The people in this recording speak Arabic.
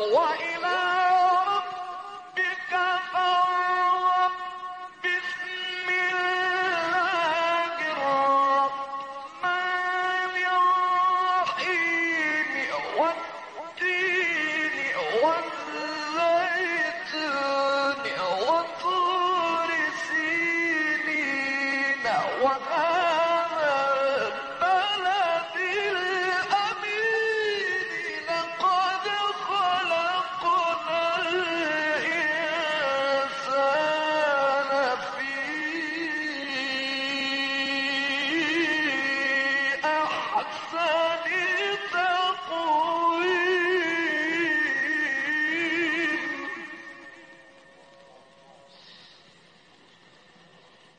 وإلى ربك فارغب بسم الله الرحمن الرحيم والتين والزيتون وطور سينين وهذا